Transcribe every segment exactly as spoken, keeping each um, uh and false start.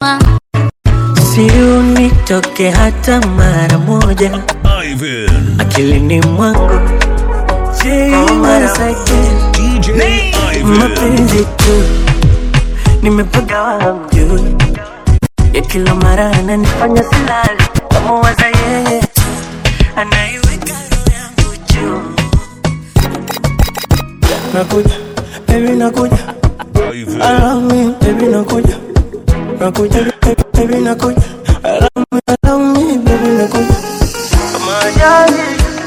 mama. Si unitoke hata mara moja Ivan akilini mwangu. J once again D J Ivan mapenzi tu nimepagawa hamjui, ya kila mara ananifanya silali kama waza yeye anaiweka roho yangu juu. Nakuja baby nakuja Ivan I love me baby nakuja nakuja baby nakuja I love me I love me baby nakuja majani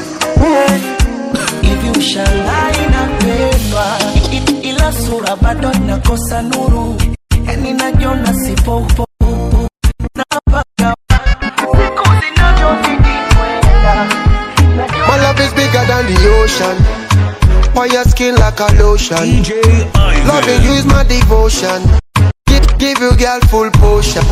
hivi ushangai na pendwa ila sura bado nakosa nuru, yani najiona sipo upo na paka siku zinavyozidi kwenda. My love is bigger than the ocean, on your skin like a lotion. D J Ivan Loving you is my devotion. Give, give you girl full potion.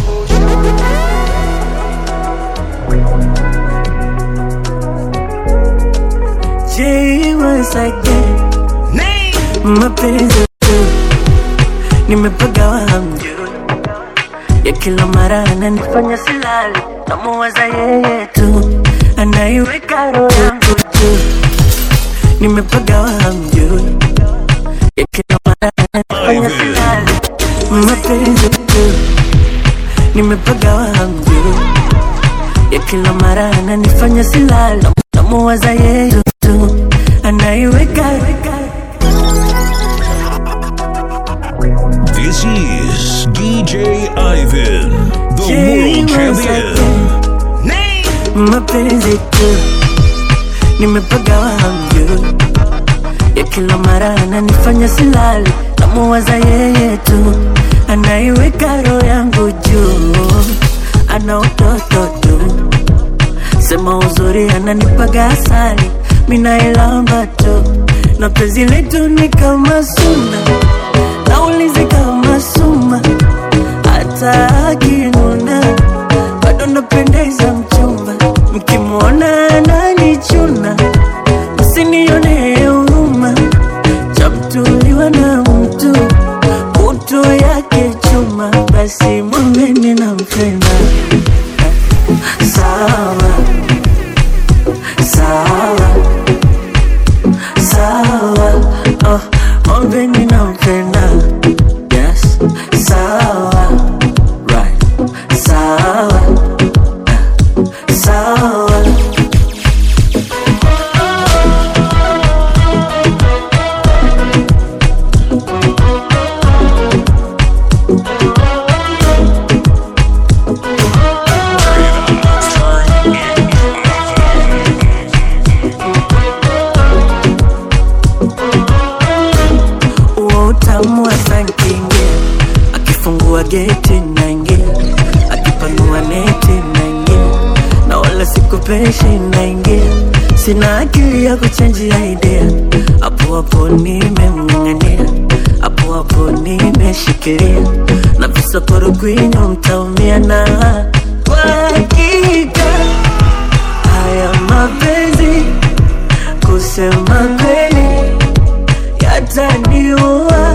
J once again mapenzi tu nimepagawa hamjui, ya kila mara ananifanya silali kama waza yeye tu anaiweka roho yangu juu. Nimepagawa hamjui, ya kila mara ananifanya silali mapenzi tu nimepagawa hamjui, ya kila mara ananifanya silali kama waza yeye tu anaiweka. This is D J Ivan, the world champion. Mapenzi tu nimepagawa hamjui, ya kila mara ananifanya silali kama waza yeye tu anaiweka roho yangu juu. Ana utoto tu sema uzuri ananipaga asali mina ilamba tu, na penzi letu ni kama suna naulizi kama suma hata akinuna bado napendeza mchumba, mkimwona ananichuna msinione huruma, chamtuliwa na mtu utu yake chuma, basi mwambeni nampenda. Sawa sawa sawa, oh mwambeni nampenda. Yes, sawa right, sawa sawa. Akifungua geti naingia, akipanua neti naingia, na wala sikupeshi naingia, sina akili ya kuchangia idea. Hapo hapo nimemng'ang'ania, hapo hapo nimeshikilia, na visokoro kwinyo mtaumia. Na kwa hakika haya mapenzi kusema kweli yataniua.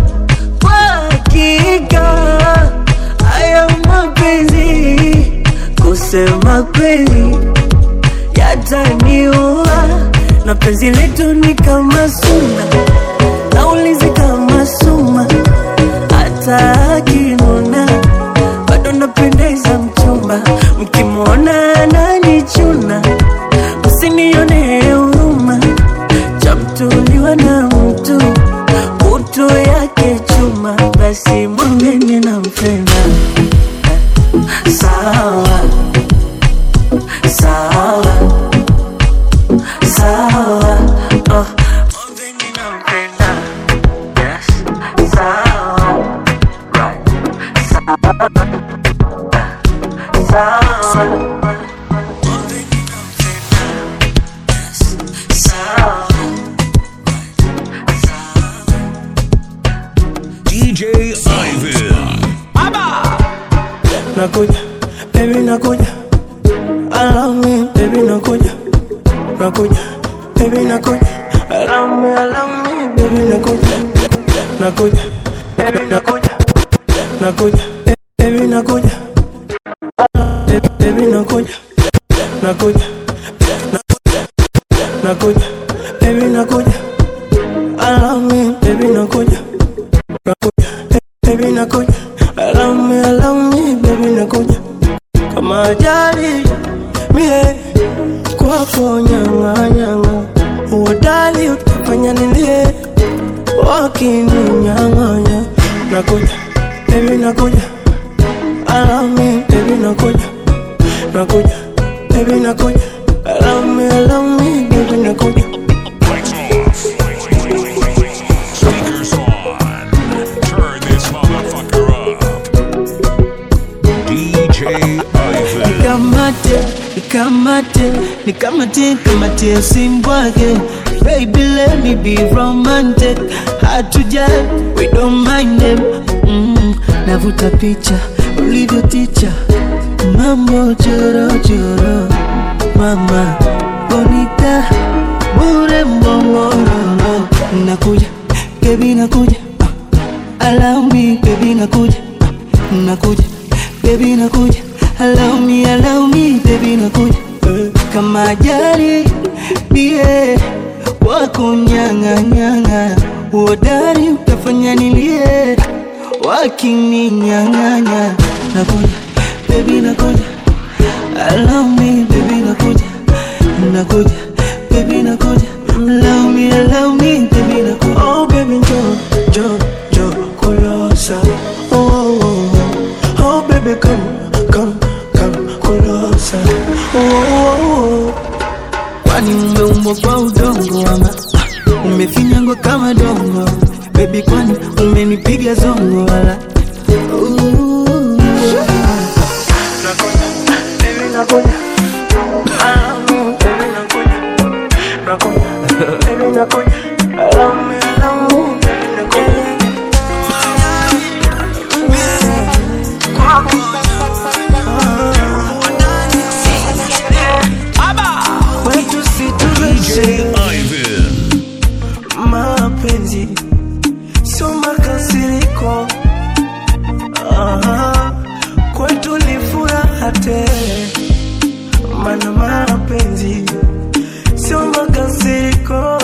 Haya mapenzi kusema kweli yataniua, na penzi letu ni kama suna naulizi kama suma hata akinuna bado napendeza mchumba, mkimwona ananichuna msinione huruma, chamtuliwa na mtu utu yake chuma, basi mwambeni nampenda. Sawa sawa sawa, oh mwambeni nampenda. Yes, sawa right, sawa sawa mwambeni nampenda. Yes, sawa right, sawa. D J Ivan Nakuja, baby nakuja I love me, baby nakuja Nakuja, baby nakuja I love me, I love me, baby nakuja Nakuja, baby nakuja Nakuja, baby nakuja, baby, baby nakuja, nakuja, nakuja, baby nakuja, allow me, baby nakuja, nakuja, baby nakuja, allow me, allow me, baby nakuja, kama ajali mie kwako nyanga nyanga, uodali utafanya nilie wakini nyanga nyanga, nakuja, baby nakuja, allow me, baby nakuja, nakuja, baby nakuja, allow me, allow me, baby nakuja. Lights off. Speakers on. Turn this motherfucker up. D J Ivan. Nikamate, nikamate, nikamate, nikamate simbwage. Baby, let me be romantic. Hard to judge, we don't mind them. Mm, navuta picha, ulivyo ticha. Mambo choro choro. Mama, bonita, bure mbongo. Nakuja, baby nakuja. Allow me, baby nakuja. Nakuja, baby nakuja. Allow me, allow me, baby nakuja. Kama ajali, bie wako nyanga nyanga, uodari utafanya nilie wakini nyanga nyanga. Nakuja, baby nakuja, allow me, baby nakuja, nakuja, baby nakuja, allow me, allow me, baby nakuja. Oh baby, jo, jo, jo, closer. Oh, oh, oh, oh baby, come, come, come closer. Oh, oh, oh. Kwani umeumbwa kwa udongo ama umefinyangwa kama dongo? Baby, kwani umenipiga zongo wala? Ooh. Nakuja, baby nakuja, allow me, baby nakuja, nakuja, baby nakuja, allow me, allow me, baby nakuja. Kwetu si D J tuweze Ivan. mapenzi sio makasiriko, aha, kwetu ni furaha tele, maana mapenzi sio makasiriko.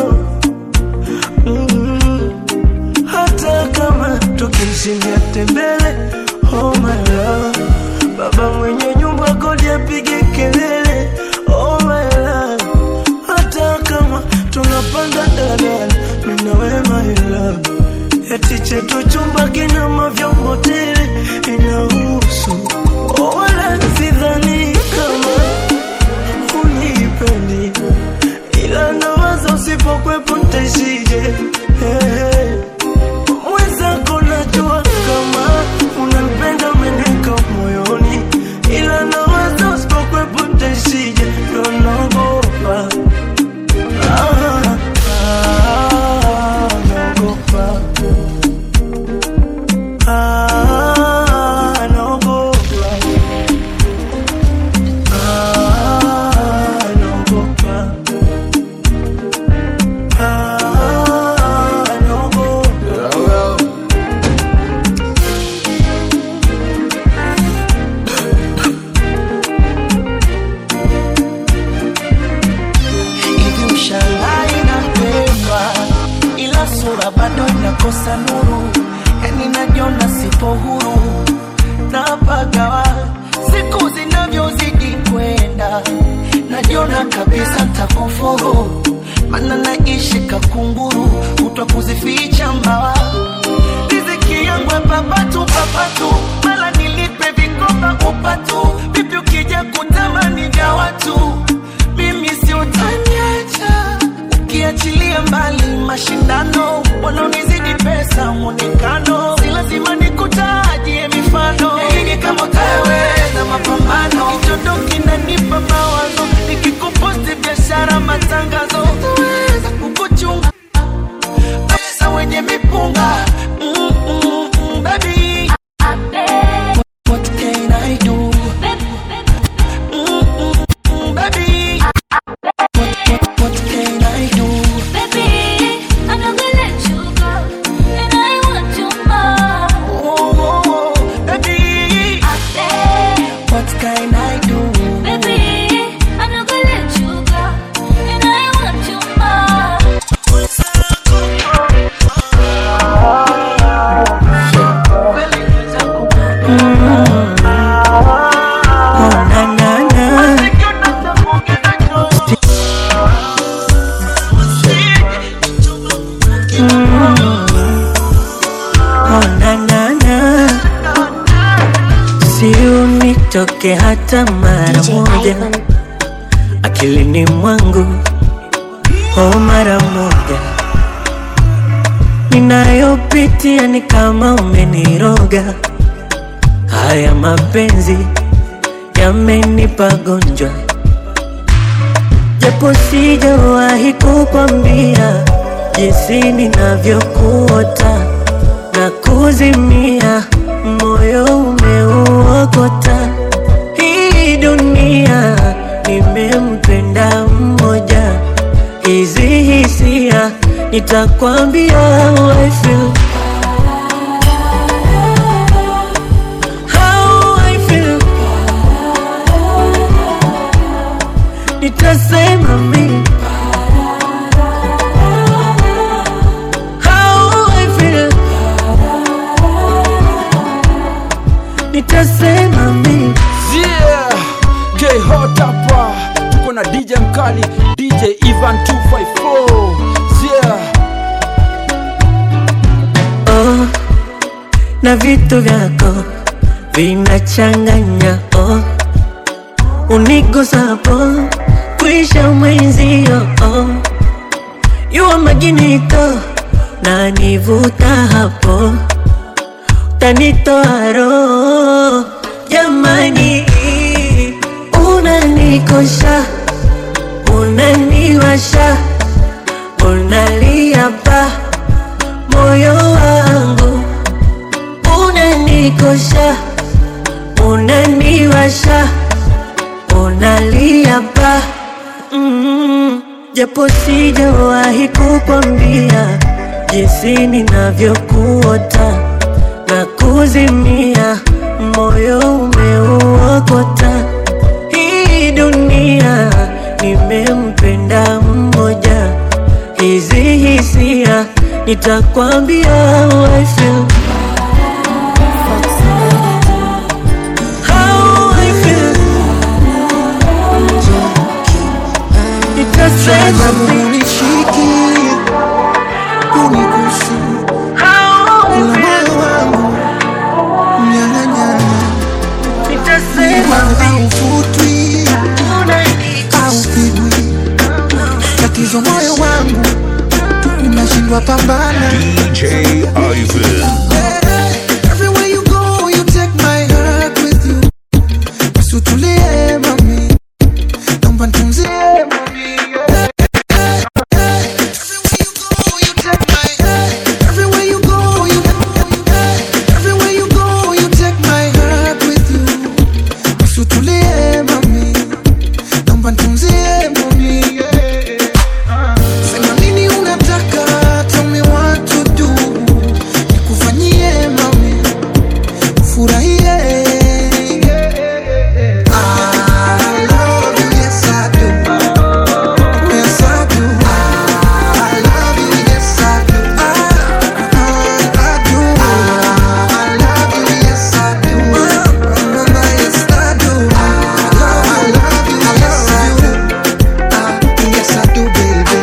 Mm-hmm. Hata kama tukishindia tembele, oh my love, baba mwenye nyumba kodi apige kelele, oh my love. Hata kama tunapanda daladala, mimi na wewe my love, eti chetu chumba kina mavyombo tele, inahusu oh, wala sidhani kama unipendi, ila nawaza usipokwepo ntaishije. Hey, mwenzako najua kama unanipenda, umeneka moyoni, ila nawaza usipokwepo ntaishije. Ndo naogopa, ah, ah, naogopa, ah, naogopa, ah, naogopa, ah, naogopa. Hivi ushangai napendwa, ila sura bado inakosa nuru. Yani najiona sipo huru, napagawa siku zinavyozidi kwenda, najiona kabisa takufuru, maana naishi kakunguru, kutwa kuzificha mbawa. Riziki yangu papatu papatu, mala nilipe vikoba upatu. Vipi ukija kutamani vya watu, mimi si utaniacha. Ukiachilia mbali mashindano, wanaonizidi pesa mwonekano, si lazima nikutajie mifano. Hii kama utaweza mapambano, kichondo kinanipa mawazo, nikikuposti biashara matangazo, utaweza kukuchunga pesa wenye mipunga. Mm, mm, mm, baby, what can I do? Mm, mm, mm, baby, what, what, what can I do? Baby, I'm not gonna let you go, and I want you more. Toke hata mara moja akilini mwangu, oh mara moja. Ninayopitia ni kama umeniroga. Haya mapenzi yamenipa gonjwa, japo sijawahi kukwambia jinsi ninavyokuota na kuzimia, moyo umeuokota. Hii dunia nimempenda mmoja, hizi hisia nitakwambia how I feel, how I feel. Nitasema mimi how I feel, nitasema mimi. Yeah, K-Hot hapa, tuko na D J mkali, D J Ivan two five four. Yeah. Oh, na vitu vyako vinachanganya. Oh, unigusapo kuisha mwenzio. Oh, yuwa maginito na nivuta hapo, tanitoa roho. Jamani, unanikosha, unaniwasha, unalia pa moyo wangu. Unanikosha, unaniwasha, unalia pa mm, japo sijawahi kukwambia jinsi ninavyokuota na kuzimia, moyo umeuokota. Hii dunia nimempenda mmoja, hizi hisia nitakwambia how I feel, how I feel. Nitasema unishiki, unikusi, moyo wangu nyana nyana. nitasema Haufutwi, haupigwi, tatizo moyo wangu unashindwa pambana. D J Ivan. Everywhere you go, you take my heart with you. Usutulie mami, naomba nitunzie mami. Everywhere you go, you everywhere you go, you take my heart with you. Usutulie mami, naomba nitunzie mami. Sema nini unataka, tell me what to do. Nikufanyie mami, ufurahie. I love you, yes I do. Yes I do. I love you, yes I do. I, I do. I love you, yes I do. Mama, yes I do. I love you, yes I do. Ah, yes I do, baby.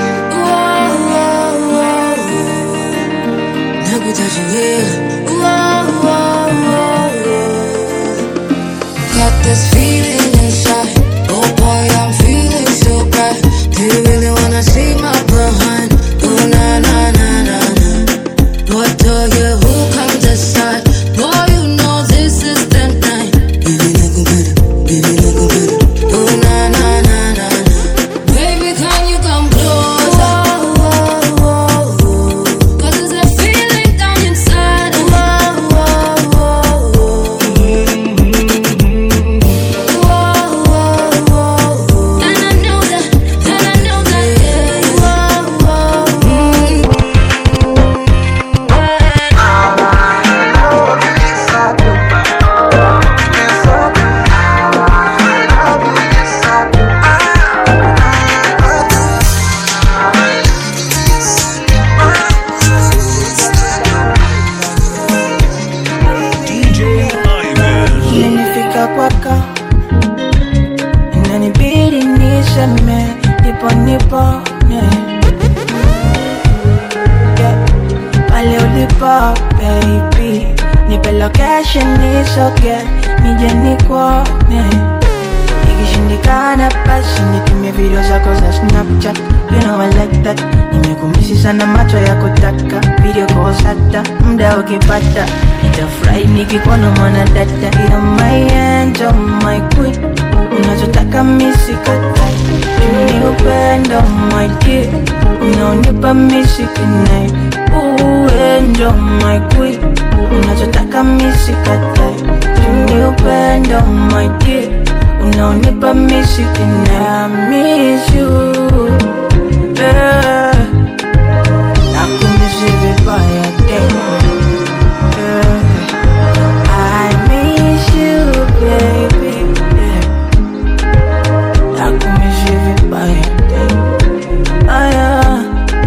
Got this feeling inside. Oh boy, I'm feeling so bright. Do you really wanna see my behind? Oh na na na na na. What do you? Who comes aside? Boy, you know this is the night. Baby, look better. Baby, look better. Oh na na na na na. Baby, can you come closer? Cause there's a feeling down inside. And I know that, and I know that, yeah, nimefika kwako, inanibidi niseme nipo nipone, yeah. Pale ulipo baby, nipe location nisoge nije nikuone, ikishindikana basi nitumie video zako za Snapchat, you know I like that. Nimekumisi sana macho ya kutaka video calls hata muda ukipata, nitafurahi nikikuona mwana dada. You're my angel, my queen, unachotaka misikata, ni upendo my dear, unaonipa misikinai. Ooh, angel, my queen, unachotaka misikata, ni upendo my dear, unaonipa misikinai. I miss you, yeah. Nakumisi vibaya tena, yeah. I miss you baby, yeah. Nakumisi vibaya tena, ah, yeah.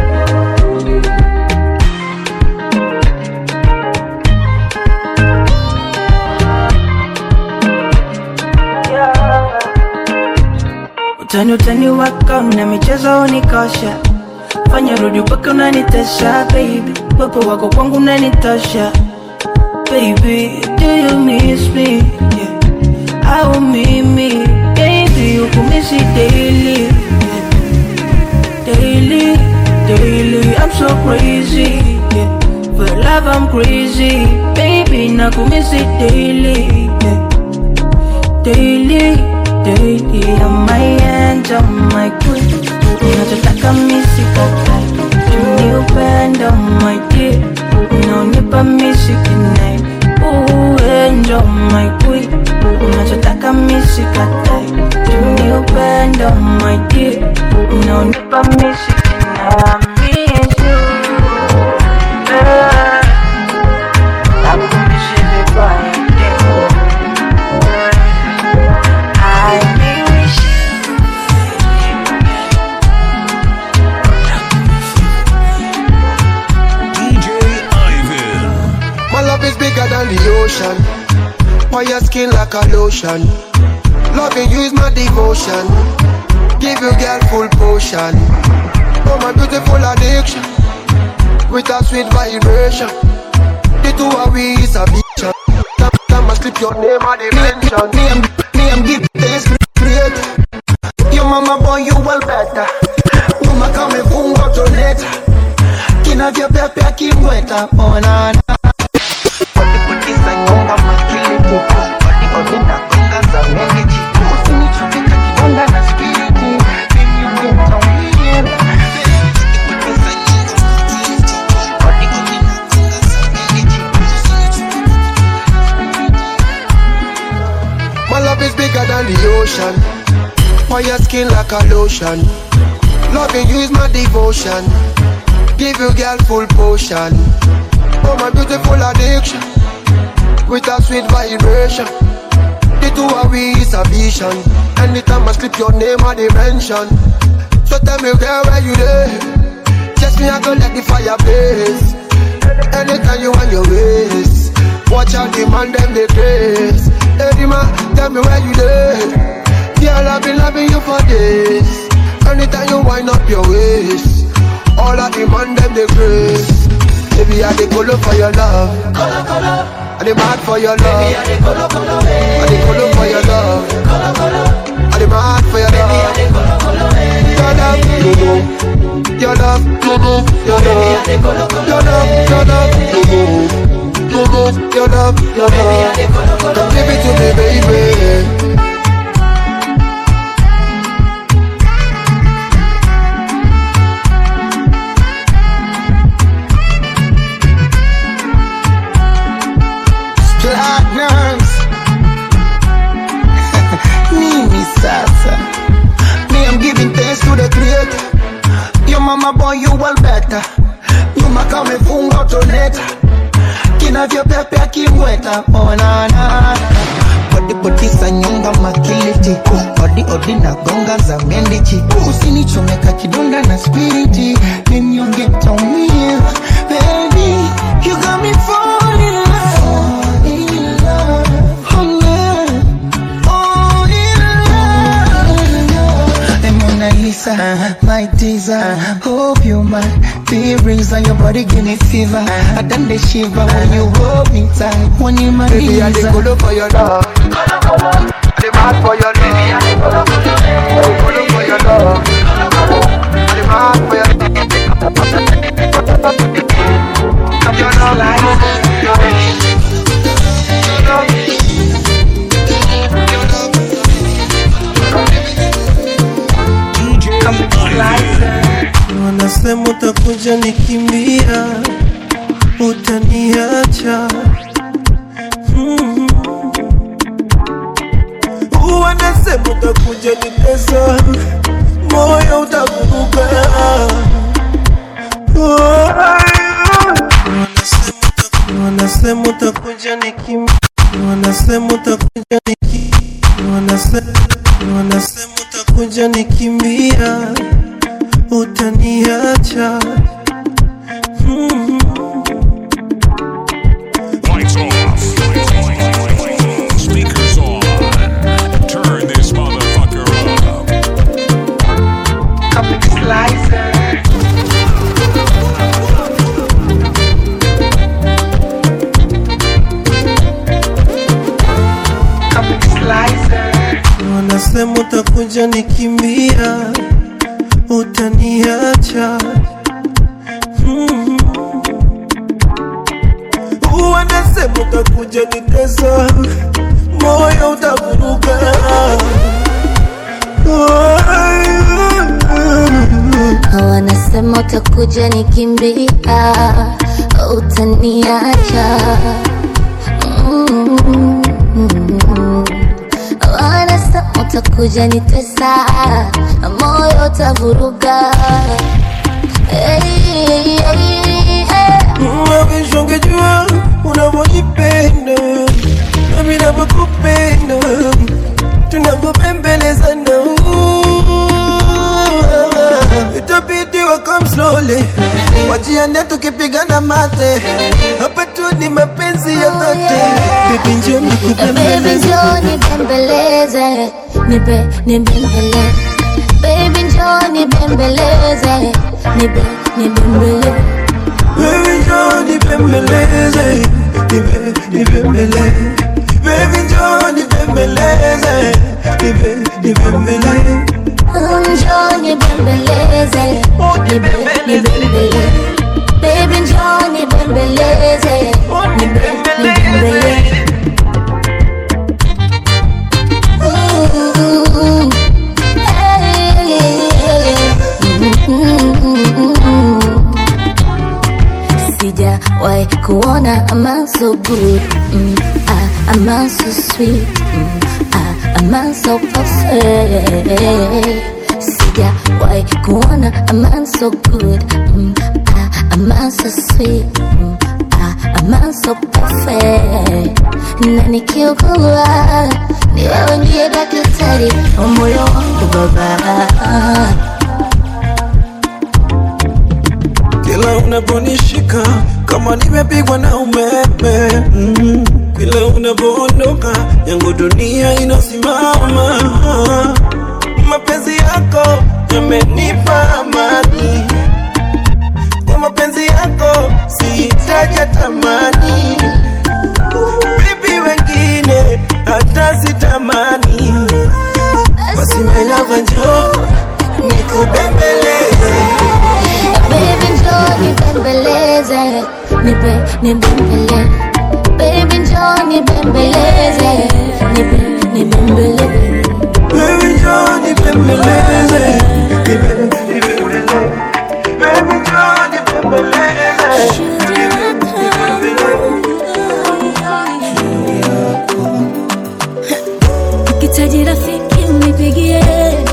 Utani utani wako na michezo unikosha, fanya rudi mpaka unanitesha baby, wepo wako kwangu unanitosha baby. Do you miss me? Yeah. Au mimi baby ukumisi daily, yeah. Daily, daily I'm so crazy, yeah. For love I'm crazy baby, nakumisi daily, yeah. Daily, daily, I'm my angel, my queen, unachotaka misikata, ni upendo my dear, unaonipa misikinai. Ooh, angel, my queen, unachotaka misikata, ni upendo my dear, unaonipa misikinai. I miss you, yeah. Nakumisi vibaya tena, bigger than the ocean, on your skin like a lotion. Loving you is my devotion, give you girl full potion. Oh my beautiful addiction, with a sweet vibration. The two of we is a bitch. Time, time I slip your name and the mention. Me and me and give thanks great. Your mama boy you well better. Uma kame fungo toneta, kina vya pepe akimweta. Oh na na. My love is bigger than the ocean, on your skin like a lotion. Loving you is my devotion, give you girl full potion. Oh my beautiful addiction, with a sweet vibration. The two of we is a vision. Anytime I slip your name or dimension. So tell me girl where you there, just me I go let the fire blaze. Anytime you want your ways, watch out the man them they grace. Hey man, tell me where you there, girl I've been loving you for days. Anytime you wind up your waist, all of the man them they grace. Baby, I dey colo for your love, colo colo. I dey mad for your love, baby, I dey colo colo. I dey colo for your love, colo colo. I dey mad for your love, baby, I dey colo colo. Your love, no no. Your love, no no. Your love, your love, your love, no no. Your love, your love, your love. Come give it to me, baby. Me, I'm giving thanks to the creator. Your mama boy, you well better. Nyuma kame fungo toneta, kina vya pepe akimweta. Oh na na. Body body sa nyonga makiliti, odi odi na gonga za mendichi. Usinichomeka kidonda na spiriti, then you get on me, baby. You got me falling in love, in love. Oh yeah. my teaser. Hope you mind. Feelings on your body give me fever. I done the shiver when you hold me tight. When you my baby, I dey go for your love. I dey mad for your love. I dey go for your love. I dey mad for your love. Your love, your love. Wanasema utakuja nikimbia, utaniacha. mm-hmm. Wanasema utakuja nitesa, moyo utakuruka. Wanasema utakuja nikimbia, wanasema utakuja nikimbia, wanasema wanasema utakuja nikimbia, utaniacha. mm-hmm. Lights off. Speakers on. Turn this motherfucker up. Comic Slicer. Comic Slicer. Wanasema utakuja nikimbia, utaniacha. mm-hmm. Wanasema utakuja nitesa, moyo utakuruka. Wanasema utakuja nikimbia, utaniacha. mm-hmm. Wanasema utakuja nitesa, moyo utavuruga. Hey, hey, hey, hey. Mawisho ungejua unavyonipenda nami navyokupenda, tunavyopembelezana. Itabidi wakam slowly, wajiane tukipigana mate. Hapa tu ni mapenzi ya dhati. Baby njoo nikupembeleze, Baby njoo nibembeleze, nibe nibembeleze. Baby njoo nibembeleze, nibe nibembeleze. baby njoo nibembeleze, nibe nibembeleze. Baby njoo nibembeleze, nibe nibembeleze. Njoo nibembeleze, nibe nibembeleze. Baby njoo nibembeleze, nibe nibembeleze. Ooh, hey, hey, mm-hmm. Sijawahi kuona a man so good, mm, ah, a man so sweet, mm, ah, a man so perfect. Sijawahi kuona a man so good, mm, ah, a man so sweet, mm, ah, a man so perfect. Na nikiugua ni wewe ndiye daktari wa moyo wangu baba. Kila unaponishika kama nimepigwa na umeme. mm. Kila unapoondoka yangu dunia inasimama. Mapenzi yako yamenipa amani, kwa mapenzi yako sihitaji tamani. Bibi wengine hata sitamani. Basi my love njoo nikubembeleze. Baby njoo nibembeleze, nibe nibembeleze. Baby njoo nibembeleze, nibe nibembeleze. Baby njoo nibembeleze, nibe nibembeleze. Baby njoo nibembeleze, nibe nibembeleze. Ukihitaji rafiki unipigie,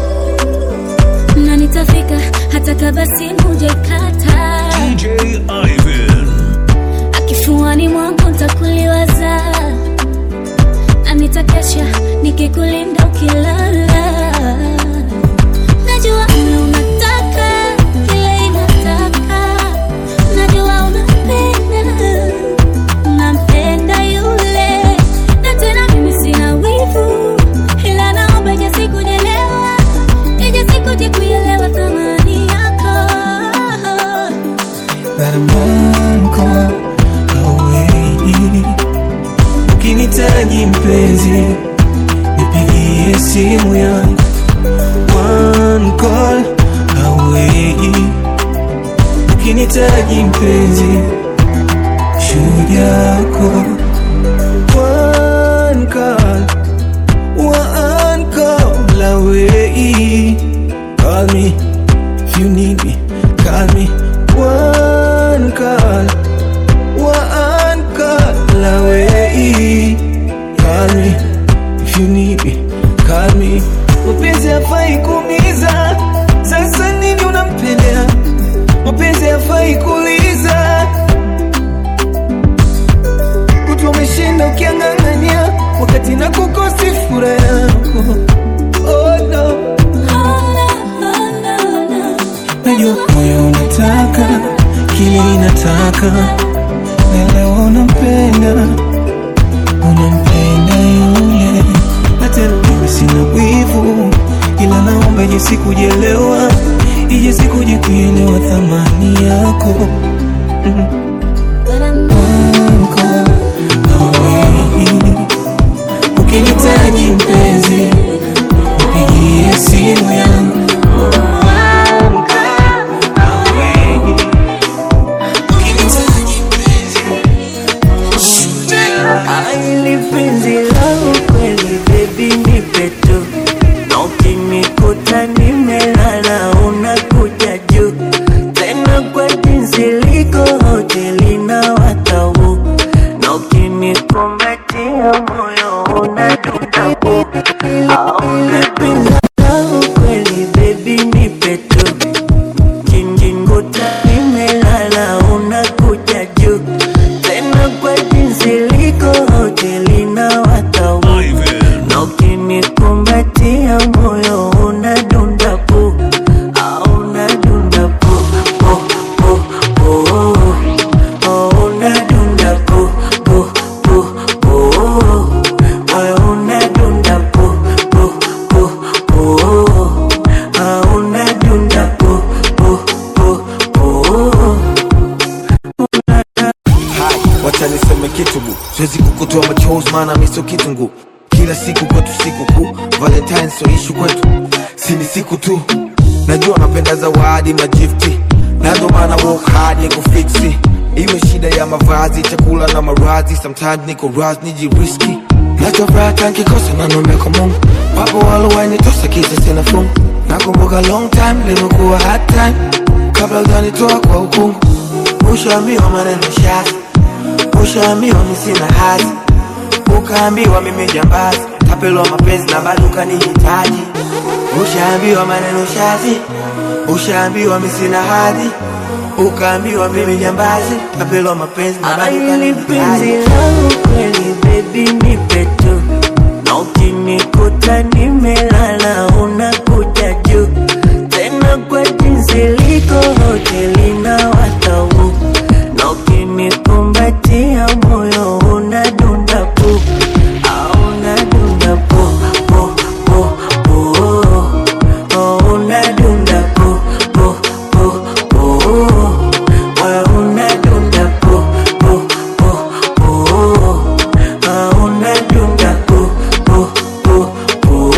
na nitafika hata kama simu hujakata. D J Ivan. Akifuani mwangu nitakuliwaza, na nitakesha nikikulinda ukilala. Najua unataka kile inataka, najua unapenda, unampenda yule, na tena mimi sina wivu, ila naomba ije siku nielewa, ije siku je kuelewa kama simu yangu. One call away, ukinitaji mpenzi shujaa yako. One call, one call away. Call me if you need me, call me. One call, one call away. Call me if you need me, call me. Mapenzi hafai kuumiza, sasa nini unampendea? Mapenzi hafai kuuliza, kutu umeshinda ukiang'ang'ania, wakati na kukosi furaha yako. Oh no, najua moyo unataka kile inataka, na leo unampenda, unampenda yule. Na tena mimi sina wivu, ila naomba ije sikujelewa, ije sikuje kuelewa thamani yako. Mm-hmm. Ukinitaji mpenzi, upigie simu yangu. Ukinitaji mpenzi, aili penzi langu kweli baby nipe tu, na ukinikuta nimelala unakuja juu, tena kwa jinsi liko hoteli na watau, na ukinikumbatia moyo unadunda bu. Aili penzi langu kweli baby nipe tu, ukinikuta nimelala unakuja juu, tena kwa jinsi liko hoteli na watau, na ukinikumbatia moyo unadunda pu, unadunda pu, pu, pu, pu, unadunda pu, pu, pu, pu, moyo unadunda pu, pu, pu, pu, unadunda pu, pu, pu, pu. Wacha niseme kitu bu, siwezi kukutoa machozi maana mimi sio kitungu. Kila siku kwetu siku kuu, Valentine so issue kwetu, si ni siku tu. Najua napenda zawadi magifti, na ndo maana work hard niko fixi. Iwe shida ya mavazi, chakula na marazi, sometimes niko raz nijiriski. Nachofuraha nkikosa na nombe kwa Mungu, wapo walowainitosa kisa sina fungu. Nakumbuka long time, limekuwa hard time, kabla hujanitoa kwa ukungu. Ushaambiwa maneno shazi, ushaambiwa mimi sina hazi, ukaambiwa mimi jambazi, tapelwa mapenzi na bado ukanihitaji. Ushaambiwa maneno shazi, ushaambiwa mimi sina hadhi, ukaambiwa mimi jambazi, tapelwa mapenzi na bado ukanihitaji. Penzi langu kweli baby nipe tu, na ukinikuta nimelala unakuja juu, tena kwa jinsi liko hoteli na watau, na ukinikumbatia moyo unadunda pu, unadunda pu, pu, pu, pu, unadunda pu, pu, pu, pu, unadunda pu, pu, pu, pu, unadunda pu, pu, pu, pu.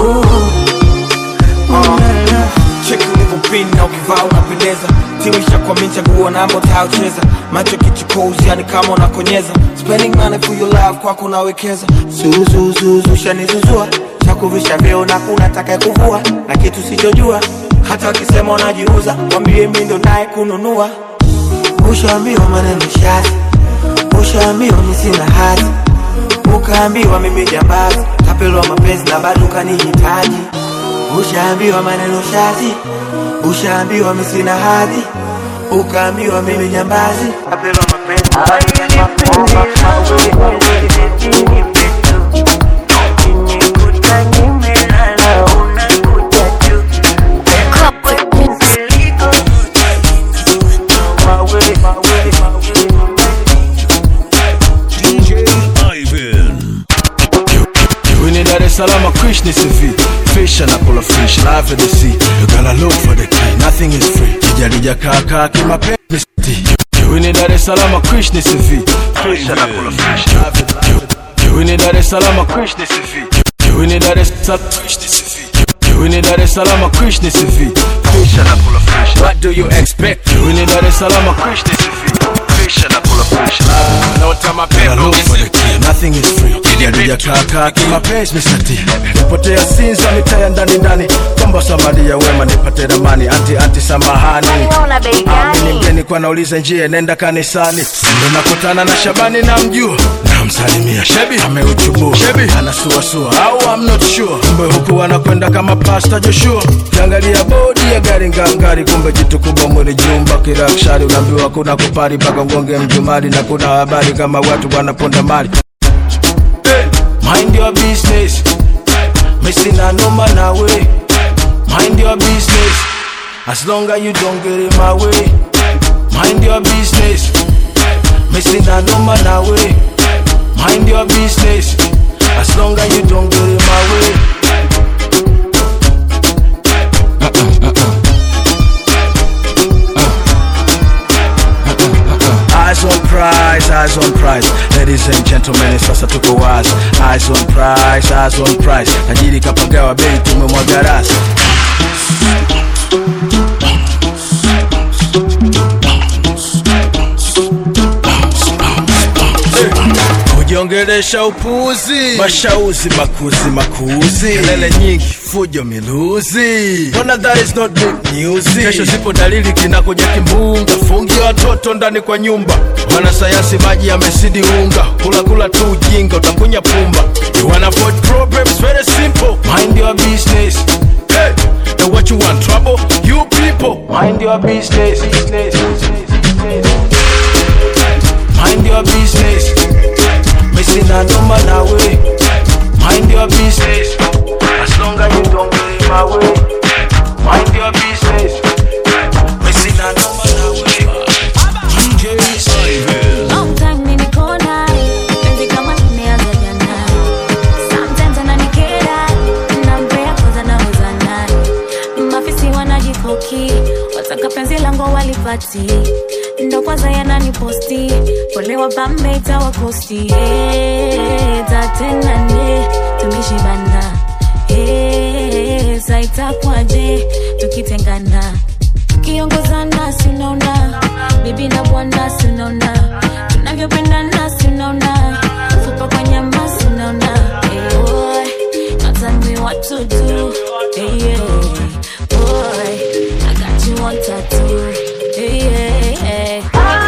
Check ulivyopin na ukivaa unapendeza, timu ishakwamini chaguo namba utaucheza. Macho kichukozi yani kama unakonyeza, spending money for your love kwako nawekeza. Zuzuzuzu shanizuzua, chakuvisha vyeo na kuna taka kuvua, na kitu sichojua hata wakisema unajiuza, wambie mimi ndo naye kununua. Ushaambiwa maneno shazi, ushaambiwa mimi sina hadhi, ukaambiwa mimi jambazi, tapelwa mapenzi na bado ukanihitaji. Ushaambiwa maneno shazi, ushaambiwa mimi sina hadhi, ukaambiwa mimi jambazi, tapelwa mapenzi na bado D J Ivan. Winnie Dar es Salaam, Krishna C V. Fish and apple of fish, live in the sea. You gotta look for the key, nothing is free. Kijarija kaka kima penzi. Winnie Dar es Salaam, Krishna C V. Fish and apple of fish, live in the sea. Winnie Dar es Salaam, Krishna C V. Winnie Dar es Salaam, Krishna C V. Kiwini Dar es Salaam Krishna C V. Fish and apple of fish. What do you expect? Kiwini Dar es Salaam Krishna C V. Fish and apple of fish. No time I look for the key. Nothing is free. Kijalija kaka kimapenzi Mister T. Nipotea sinza mitaya ndani ndani. Komba samadi ya wema nipate ramani. Anti anti samahani. Amini mgeni kwa nauliza njie nenda kanisani. Ndo nakutana na Shabani na mjua. Na msalimia Shebi ameuchubu. Shebi anasua sua au I'm not sure. Kumbe huku wanakwenda kama Pastor Joshua. Kiangalia bodi ya gari ngangari. Kumbe jitu kubwa mwili jumba kirakshari. Unaambiwa kuna kupari baka ngonge mjumari. Na kuna habari kama watu wanaponda mali. Hey, mind your business. Missing a no man away. Mind your business. As long as you don't get in my way. Mind your business. Missing a no man away. Mind your business. As long as you don't get in my way. Uh-uh, uh-uh. Eyes on prize, eyes on prize. Ladies and gentlemen, sasa tuko wazi. Eyes on prize, eyes on prize. Tajiri kapagawa bei tumemwaga rasi. Kujiongelesha upuzi, mashauzi makuzi makuzi, kelele nyingi fujo miluzi. Bona that is not big news. Kesho zipo dalili kinakuja kimbunga. Fungi watoto ndani kwa nyumba. Wanasayansi maji yamesidi unga. Kula kula tu ujinga utakunya pumba. You wanna avoid problems, very simple. Mind your business. Hey, now what you want, trouble? You people, mind your business. business, business, business. Mind your business. Missing a no man away. Mind your business. As long as you don't get in my way. Mind your business. Missing a no man away. D J Ivan. Long time in the corner. Penzi kama nimeanza jana. Sometimes ananikera. Nampea kwanza nauza naye. Mafisi wanajikoki. Wataka penzi langu walipati. Ndo kwanza yananiposti. Pole wa bambe itawa kosti. Hey, tatena ne tumishibana. Hey, saita kwaje tukitengana. Kiongozana si unaona. Bibi na bwana si unaona. Tunavyopendana si unaona. Fupa kwa nyama si unaona. Hey boy, now tell me what to do. Hey yeah, boy, I got you on tattoo. Hey yeah, hey.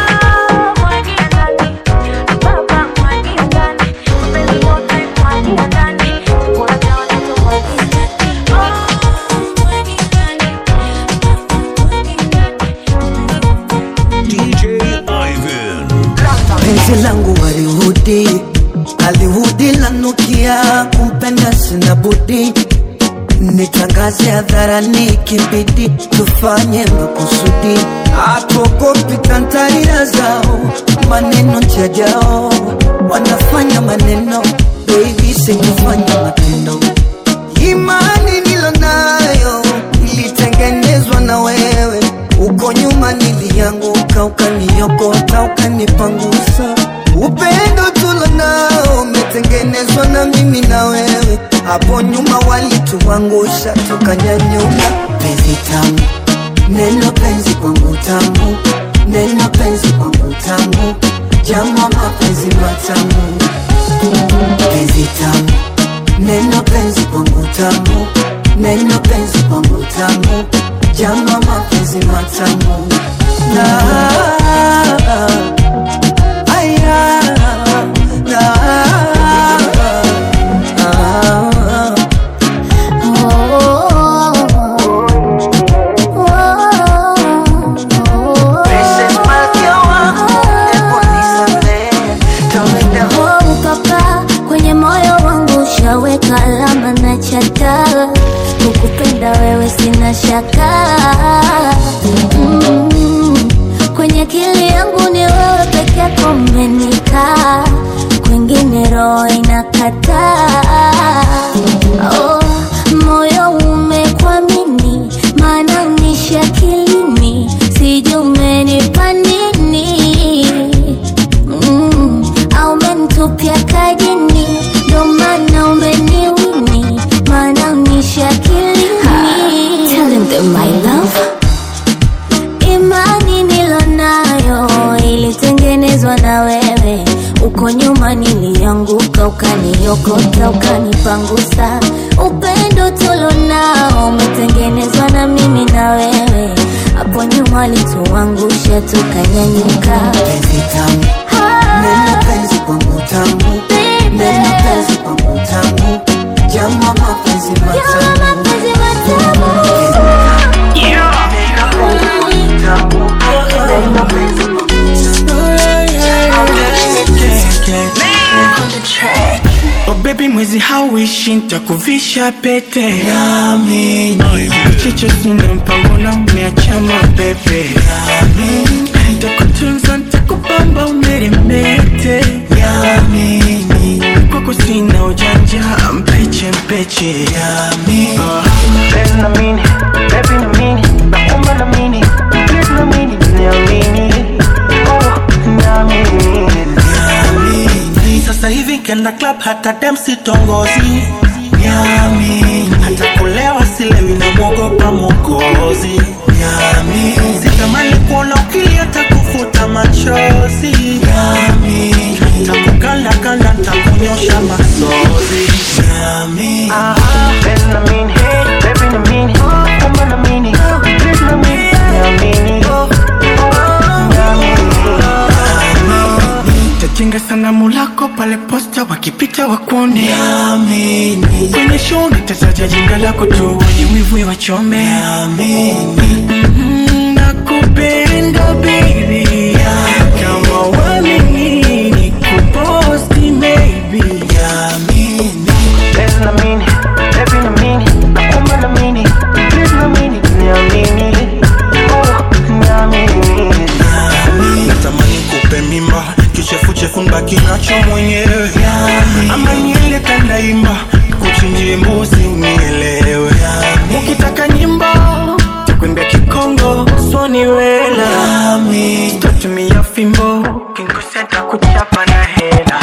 Penzi langu walihudi, alihudi lanukia, kumpenda sina budi. Nitangaze hadharani kibidi, tufanye makusudi. Hatuogopi kantarira zao, maneno njajao. Wanafanya maneno, baby sikufanya matendo. Imani nilonayo, ilitengenezwa na wewe. Uko nyuma nilianguka, ukaniokota, ukanipangusa. Upendo tulonao umetengenezwa na mimi na wewe. Hapo nyuma walituangusha, tukanyanyuka. Penzi tamu, neno penzi kwangu tamu. Neno penzi kwangu tamu. Jama mapenzi matamu. Penzi tamu, neno penzi kwangu tamu. Neno penzi kwangu tamu. Jama mapenzi matamu. Na aya na kwenye moyo wangu shaweka alama na chata. Kukupenda wewe sina shaka. Mm, kwenye akili yangu ni wewe peke yako umenikaa. Kwingine roho inakataa. Oh, moyo umekuamini, maana unishi akilini. Sijui umenipa nini. Mm, au umenitupia kajini. Ndo maana umeniwini, maana unishi akilini. ukaniokota ukanipangusa. Upendo tulonao umetengenezwa na mimi na wewe, hapo nyuma walituangusha tukanyanyuka. Penzi tamu, neno penzi kwangu tamu, neno penzi kwangu tamu, jama mapenzi matamu, oh baby mwezi hauishi nitakuvisha pete yami chicho sina mpango na umeacha mabebe yami nitakutunza nitakupamba umeremete yami kwako sina ujanja mpeche mpeche yami baby na mini baby na mini naomba na mini please na mini niamini oh niamini sasa hivi kenda club hata dem sitongozi yami hata kulewa silewi na mwogopa mokozi yami sitamani kuona ukili hata kufuta machozi yami takukanda kanda takunyosha masozi yami baby na mini baby na mini naomba na mini please na mini niamini oh niamini Tajenga sanamu lako pale posta wakipita wakuone yamini kwenye show nitasaja jinga lako tu wenye wivu wachome yamini mm-hmm, nakupenda baby kama wamini nikuposti maybe yamini baby na mini baby na mini naomba na mini please na mini niamini oh niamini natamani kupe mimba kichefuchefu nbaki nacho mwenyewe ama niele kandaimba kuchinjie mbuzi unielewe ukitaka nyimbo takwembia kikongo swani wela tatumia fimbo kinkosenta kuchapa na hela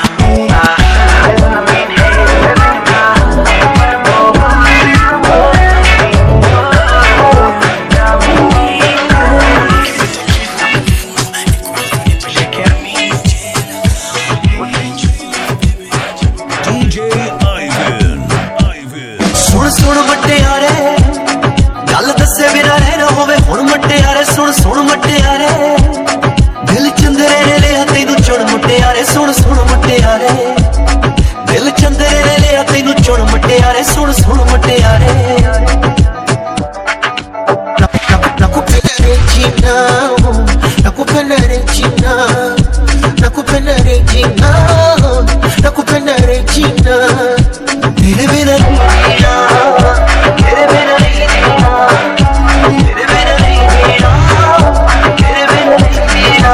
सुन मट्टे यारे गल दसे बिना रहना होवे हुण मट्टे यारे सुन सुन मट्टे यारे दिल चंदरे ने लिया तैनू चुन मट्टे यारे सुन सुन मट्टे यारे दिल चंदरे ने लिया तैनू चुन मट्टे यारे सुन सुन मट्टे यारे nakupenda Regina nakupenda Regina nakupenda Regina nakupenda Regina तेरे बिना Regina तेरे बिना Regina तेरे बिना Regina तेरे बिना Regina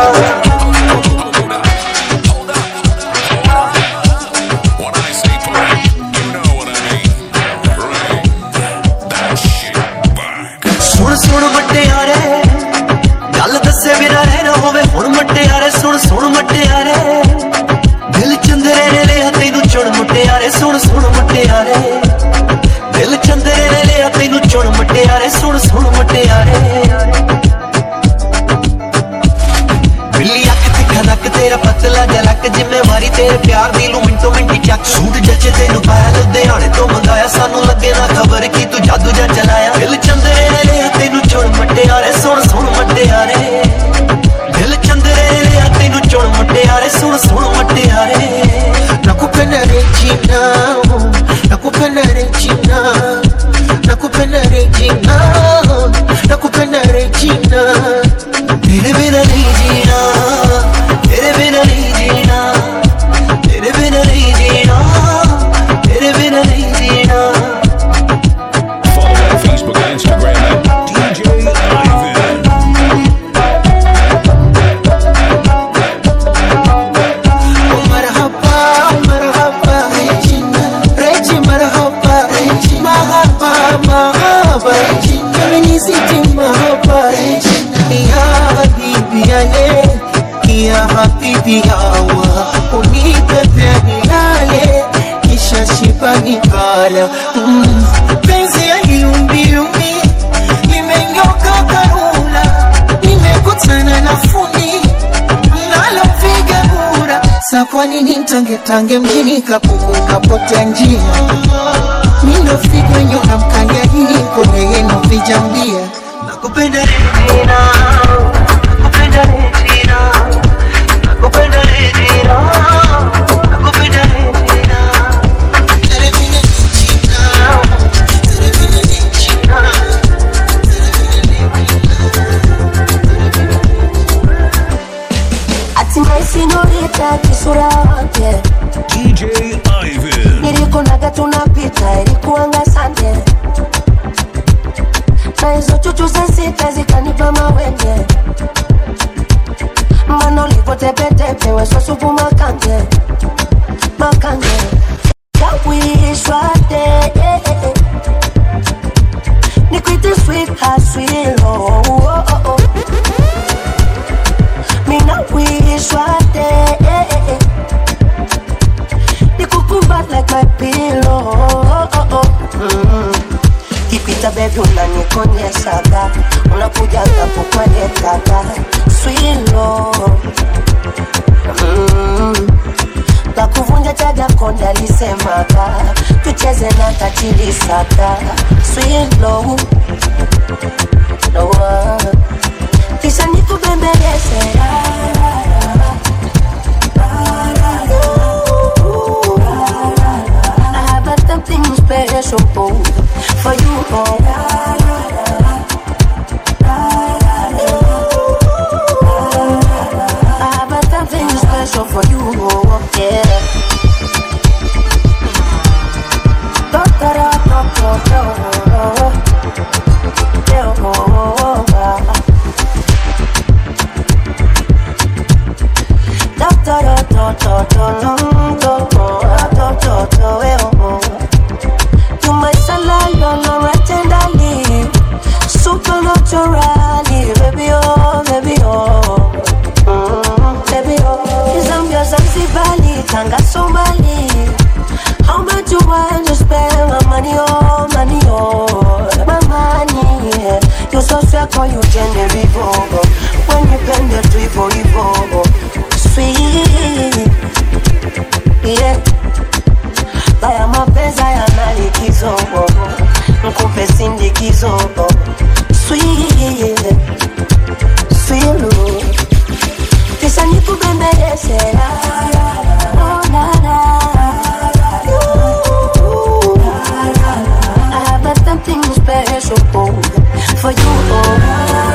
When I say play, you know what I mean. Bring that shit back. सुन सुन मट्टे यारे गल दसे बिना रहना होवे हुण मट्टे यारे सुन सुन मट्टे यारे दिल चंदरे ने लिया तैनू चुन मट्टे यारे सुन सुन मट्टे यारे दिल चंदरे ने लिया तैनू चुन मट्टे यारे सुन सुन मट्टे यारे बिल्ली अख तिखा नक तेरा पतला जलक जिम्मेवारी तेरे प्यार दी लू मिंटो मिंटी चक सूट जचे तैनू पाया लुधियाने तो मंगाया सानू लगे ना खबर की तू जादू जा चलाया दिल चंदरे ने लिया तैनू चुन मट्टे यारे सुन सुन मट्टे यारे दिल चंदरे ने लिया तैनू चुन मट्टे यारे सुन सुन मट्टे यारे nakupenda Regina nakupenda Regina nakupenda Regina nakupenda Regina तेरे बिना Regina तेरे बिना Regina तेरे बिना Regina तेरे बिना Regina Follow on Facebook and Instagram at D J Ivan. مرحبا مرحبا Regina Regina مرحبا Regina مرحبا مرحبا Regina منيزيتي مرحبا Regina يا حبيبي يا ليل يا حبيبي يا هوا unipepe nilale kisha shiba nikala penzi ya liumbiumbi limenyoka karula nimekutana na fundi nalopiga kura Sa kwa nini tange tange mjini kapuku kapotea njia. Mindo figo nyona mkangia hii kone yeno vijambia. Nakupenda Regina, nakupenda Regina, nakupenda Regina, nakupenda Regina. Atimai señorita kisura wake D J Ivan. nilikunaga tunapita ilikuanga sande na hizo chuchu za sita zikanipa mawenge mana ulipotepetepe weso supu makange makange kawishwate nikwite sweet haswilo oh, oh, oh. Mina wishwate nikukumbat like my pillow oh, oh, oh. Mm. Kipita baby unanikonyeshaga unakujaga kukwenye kaka swilo mm. La kuvunja chaga konda lisemaga tucheze na kachilisaka swilo no one kisha nikubembeleze I have something special for you oh. I have something special for you oh. Yeah. Da da da da da da da. Da da da da da da da da da. You my salon, no tenderly, supernaturally, baby oh, baby oh, mm, baby oh. Zambia, Zanzibari, Tanga, Somali. How much you want to spend my money oh, money oh, my money? Yeah. You so sweet, call you Genevieve. When you bend the tree for you, sweet, yeah. Baya mapenzi yana likizo, nikupe sindikizo, sweet, sweet. Kisha nikubembeleze, oh na na. I have something special for you, oh.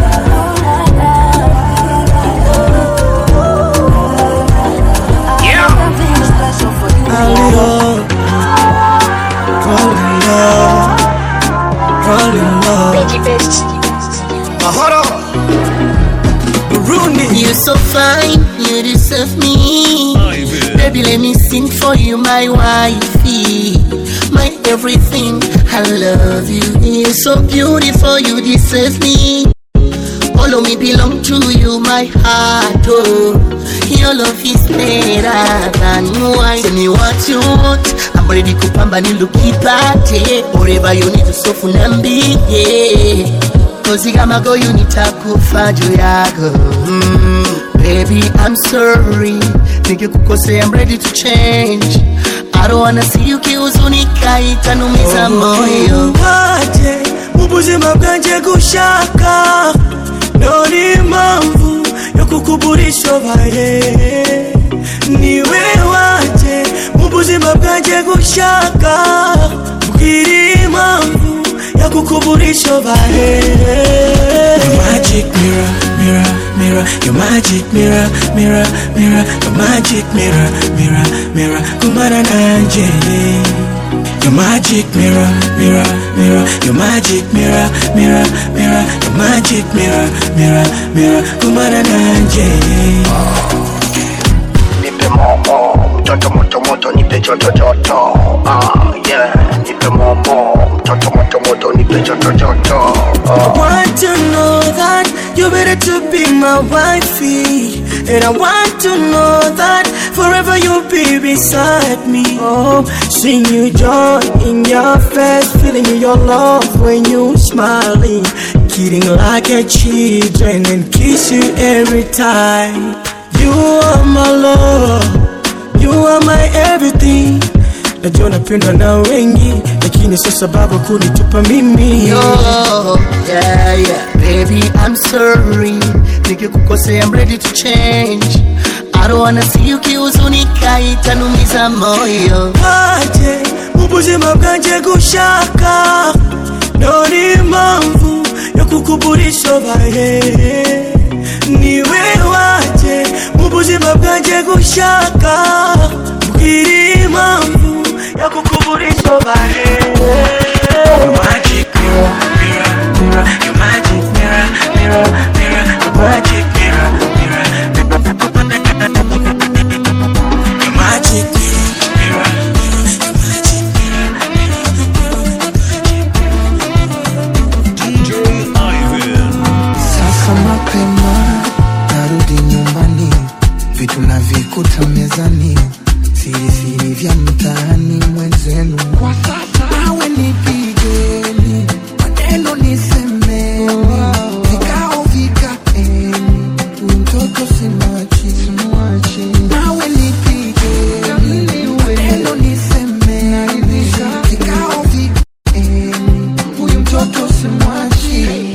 You're so fine, you deserve me. Baby, let me sing for you, my wifey, my everything. I love you. You're so beautiful, you deserve me. All of me belong to you, my heart. Oh, your love is better than wine. Tell me what you want, I'm ready to pamba nilukipate. Whatever you need to sofu nambi, yeah. Cause kama go you need to kufa juu yako. mm, Baby, I'm sorry. Nikikukosea I'm ready to change. I don't wanna see you kihuzunika, itanumiza moyo. Waje, mubuzima bwanje gushaka noni mamvu yo kukuburisho baye. Niwe waje, mubuzima bwanje gushaka bwiri mamvu ya kukuburisho baye. Your magic mirror, mirror, mirror. Your magic mirror, mirror, mirror. Your magic mirror, mirror, mirror. Kumana nanje. Your magic mirror, mirror, mirror. Your magic mirror, mirror, mirror. Your magic mirror, mirror, mirror. Kumana nanje. Nipe momo, mtoto moto moto, nipe joto joto. Ah yeah, nipe momo, mtoto moto moto, nipe joto joto. I want to know that you're better to be my wifey, and I want to know that forever you'll be beside me. Oh, seeing you joy in your face, feeling your love when you smiling, kidding like a children and kiss you every time. You are my love, you are my everything. Najua napendwa na wengi, lakini sio sababu kunitupa mimi. Yo, yeah, yeah, baby, I'm sorry. Nikikukosea, I'm ready to change. I don't wanna see you kihuzunika, itanumiza moyo. Aje, ubuzima bwanje gushaka, noni mpamvu yo kukuburisha baye. Niwe waje, ubuzima bwanje gushaka, bwiri mpamvu yo kukuburisha baye. Magic mirror, mirror, mirror, you magic mirror, mirror, mirror, you magic mirror, mirror, you magic mirror, Sasa mapema narudi nyumbani, vitu navikuta mezani, siri siri vya mtaani mwenzenu. Kwa sasa nawe nipigeni, maneno nisemeni, vikao vikaeni, mtoto simwachi, nawe nipigeni, maneno nisemeni, vikao vikaeni, huyu mtoto simwachi.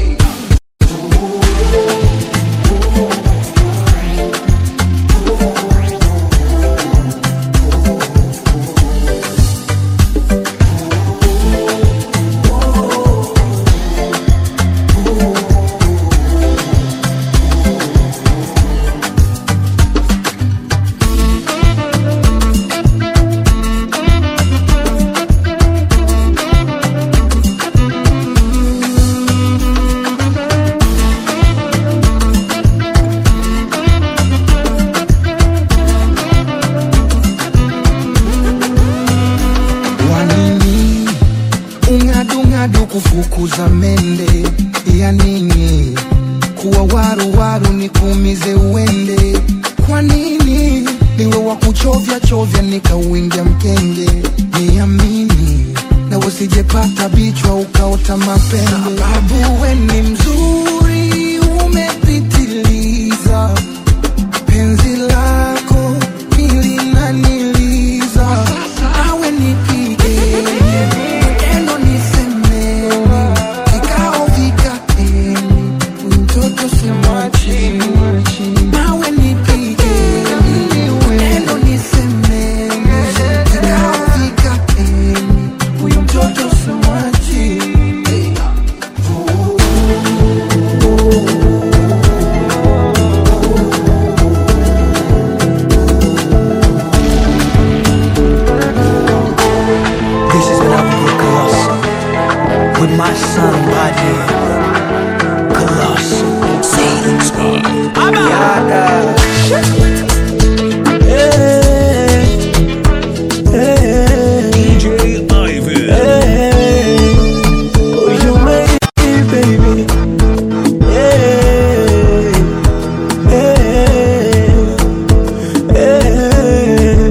Kufukuza mende ya nini? Kuwa waru waru nikuumize uende. Kwa nini niwe wa kuchovya chovya nikauingia mkenge? Niamini na usijepata bichwa ukaota mapembe. Sababu we ni mzuri umepitiliza, penzi lako nilinaniliza. Awe nipige neno niseme, vikao vikaeni, mtoto simwachi. Nawe nipige neno niseme, vikao vikaeni, huyu mtoto simwachi. This is when I would go colossal with my son right here. Colossal. Same squad. Yada. Hey, hey, D J Ivan. hey, oh you made me baby. Hey, hey, hey,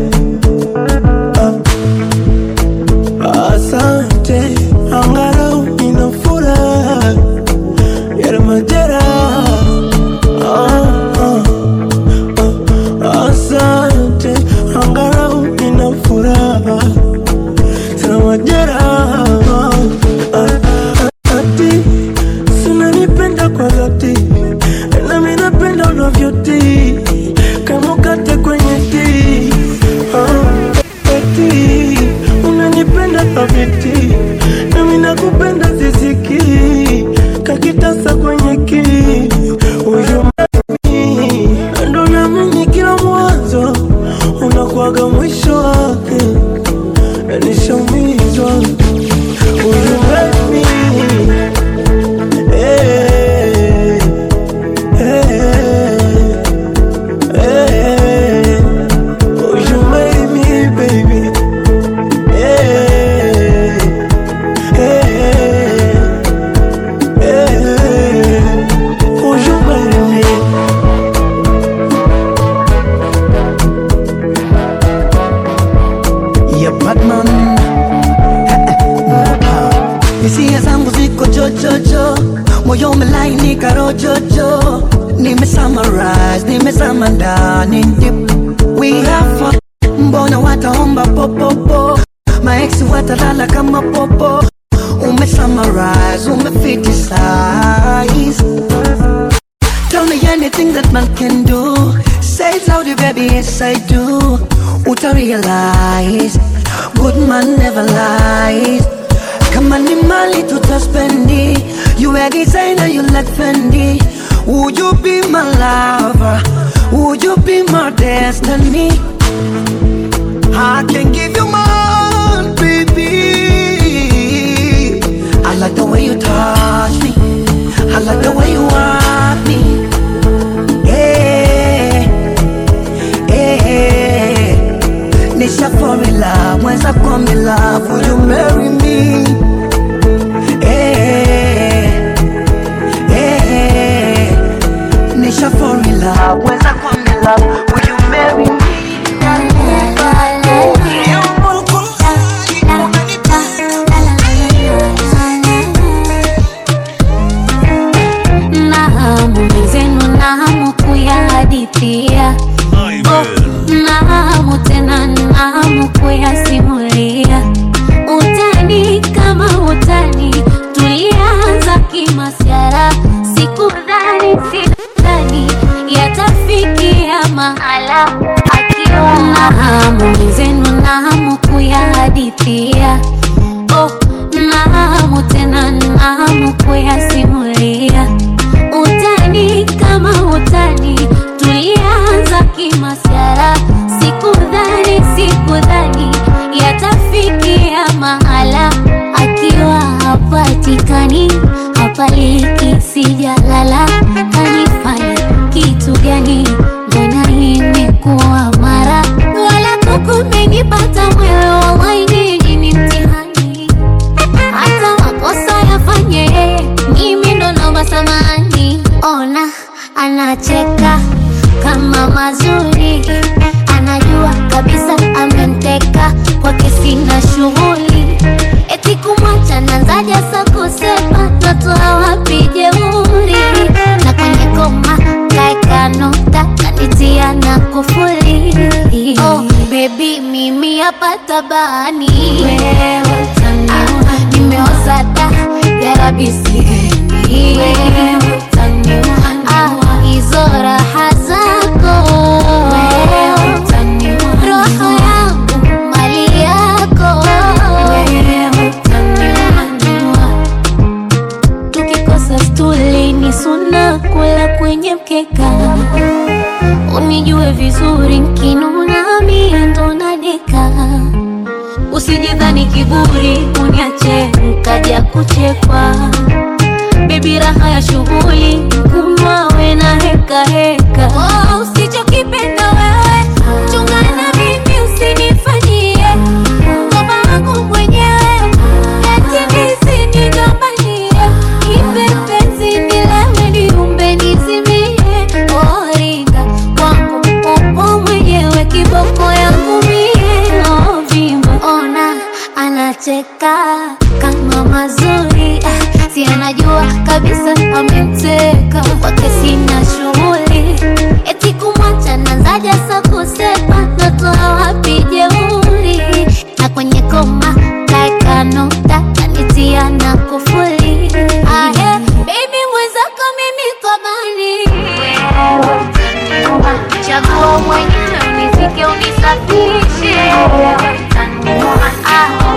uh, asante, angalau nina furaha ya majera. Ah, ah, ah, asante, angalau nina furaha sana majera. Ah, ati sina nipenda kwa dhati, na mimi napenda unavyoti kama ukate kwenye ti. Ah, ati unanipenda thabiti, na mimi nakupenda ziziki kakitasa kwenye ki. Uyu ndo naamini kila mwanzo unakuwaga mwisho wake, na nishaumizwa. Uyu baby, hey, hey, hey, uyu made me baby. Hey, hey, hey, uyu made me. Yeah, Batman. Hisia zangu ziko jojojo, moyo umelainika rojojo. Nime summarize, nime ndani deep. We have fun, mbona wataomba popopo. My ex watalala kama popo. Ume summarize, ume fantasize. Tell me anything that man can do. Say it loudly, baby, yes I do. Uta realize, good man never lies. Kama ni mali tutaspendi. You a designer, you like Fendi. Would you be my lover? Would you be my destiny? I can give you more, baby. I like the way you touch me. I like the way you want me. Hey, hey, hey. Nisha fall in love, once I come in love, will you marry me? Hey, hey, Nisha fall in love, once I come in love, will you marry me? Nahamu kuyahadithia, oh, nahamu tena nahamu kuyasimulia. Utani kama utani, tulianza kimasiara. Sikudhani, sikudhani yatafikia mahala. Akiwa nahamu zenu nahamu kuyahadithia, oh, nahamu tena nahamu kuyasimulia. Utani kama utani, tulianza kimasiara. Sikudhani, sikudhani yatafikia mahala. Akiwa hapatikani, hapaliki sijalala. Kanifanya kitu gani, mbona imekuwa mara. Wala kukumenipata mwewe, wallahi nyinyi ni mtihani. Hata makosa yafanye, mimi ndo naomba samahani. Ona, anacheka kama mazuri. Anajua kabisa ameniteka, kwake sina shughuli. Eti kumwacha nanzaja sa kusema, natoa wapi jeuri. Na kwenye koma, kaeka nota, kanitia na kufuli. Oh, baby, mimi hapa tabani. Wewe utaniua, nimeoza da, yarabisi heni. Wewe utaniua, ah, hizo raha zako. Wewe utaniua, roho yangu mali yako. Wewe utaniua, tukikosa stuli ni suna kula kwenye mkeka. Unijue vizuri nkinuna mie ndo nadeka. Usijidhani kiburi uniache nkaja kuchekwa. Baby raha ya shughuli, kumawe na heka heka. Oh, usichokipenda wewe, chungana mimi usinifanyie. Ngoma wangu mwenyewe, eti nisi nigombanie. Kipenzi nilewe niumbe nizimie. Oh, ringa wangu upo mwenyewe, kiboko yangu mie. Oh, vimba, ona anacheka kama mazuri. Ah, si anajua kabisa amemteka, kwake sina shughuli. Eti kumwacha nanzaja sa kusema, natoa wapi jeuri. Na kwenye koma, kaeka nota, kanitia na kufuli. Ah, yeah, baby mwenzako mimi komani. Wewe utaniua, chagua mwenyewe, unizike unisafishe. Wewe utaniua, ah,